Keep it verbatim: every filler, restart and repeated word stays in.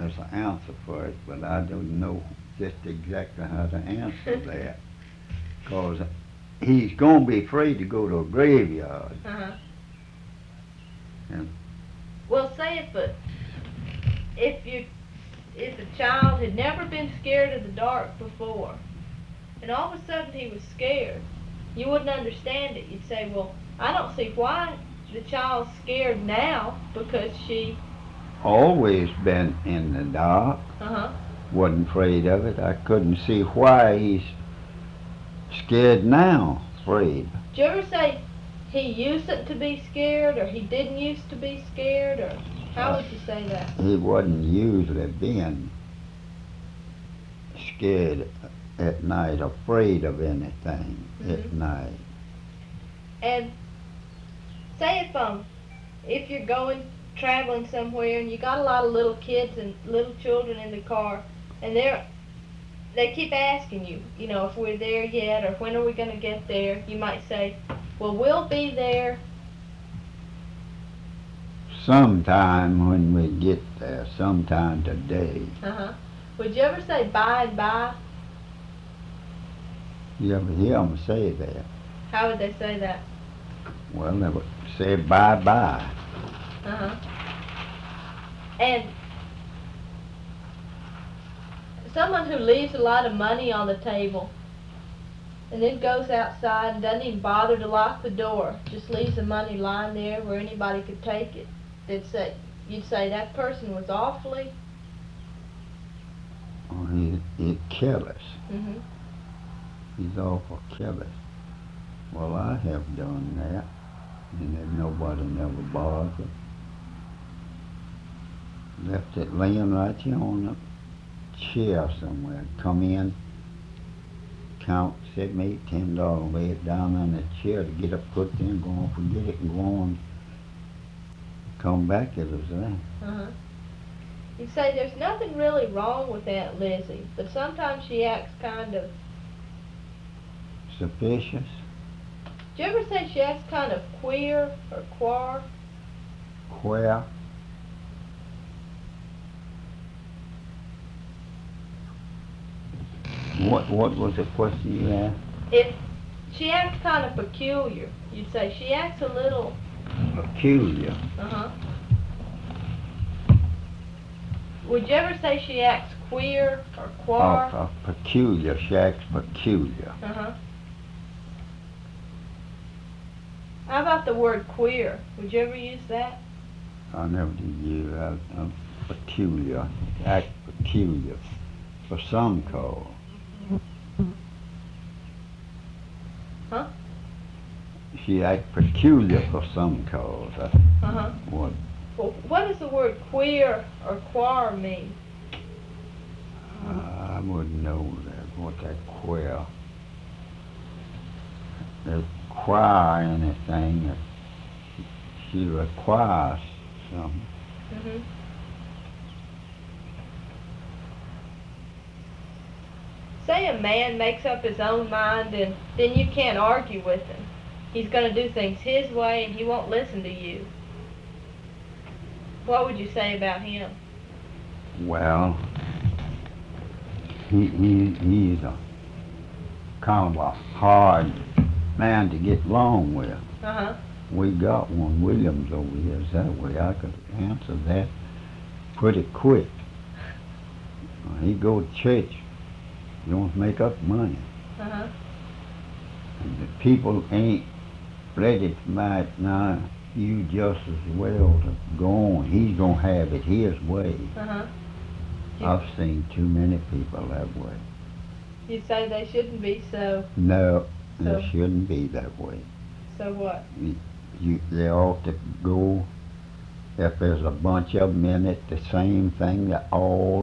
there's an answer for it, but I don't know just exactly how to answer that. Cause he's gonna be free to go to a graveyard. Uh-huh. And Well, say if a, if you, if a child had never been scared of the dark before, and all of a sudden he was scared, you wouldn't understand it. You'd say, well, I don't see why the child's scared now because she. always been in the dark. Uh-huh. Wasn't afraid of it. I couldn't see why he's scared now. Afraid. Did you ever say he used to be scared, or he didn't used to be scared, or how Uh, would you say that? He wasn't usually being scared at night, afraid of anything at Mhm. night. And say if um if you're going traveling somewhere and you got a lot of little kids and little children in the car, and they're they keep asking you, you know, if we're there yet or when are we going to get there, you might say, well, we'll be there. Sometime when we get there, sometime today. Uh-huh. Would you ever say by and by? You ever hear them say that? How would they say that? Well, they would say bye-bye. Uh-huh. And someone who leaves a lot of money on the table and then goes outside and doesn't even bother to lock the door, just leaves the money lying there where anybody could take it, they'd say, you'd say that person was awfully. Oh, he, he's careless. Mm-hmm. He's awful careless. Well, I have done that, and then nobody never bothered. Left it laying right here on the chair somewhere. Come in, count, said me ten dollars, lay it down on the chair to get up, put it in, go on, forget it, and go on. Come back, it was there. Uh-huh. You say there's nothing really wrong with Aunt Lizzie, but sometimes she acts kind of. Suspicious? Do you ever say she acts kind of queer or quar? Where? What what was the question you asked? If she acts kind of peculiar, you'd say she acts a little. Peculiar. Uh-huh. Would you ever say she acts queer or quar? Oh, uh, peculiar. She acts peculiar. Uh-huh. How about the word queer? Would you ever use that? I never did use that. Uh, peculiar. Act peculiar. For some cause. Huh? She act peculiar for some cause. That's Uh-huh. what. Well, what does the word queer or quar mean? Uh, I wouldn't know that. What that queer. Require anything that she requires something. Mm-hmm. Say a man makes up his own mind and then you can't argue with him. He's going to do things his way and he won't listen to you. What would you say about him? Well, he, he he's a kind of a hard man to get along with. Uh-huh. We got one, Williams over here, is that way. I could answer that pretty quick. Uh, he go to church. He don't make up money. Uh-huh. And the people ain't ready tonight now. You just as well to go on. He's gonna have it his way. Uh-huh. I've seen too many people that way. You say they shouldn't be so. No, So- it shouldn't be that way. So what? You, you, they ought to go, if there's a bunch of them in it, the same thing that all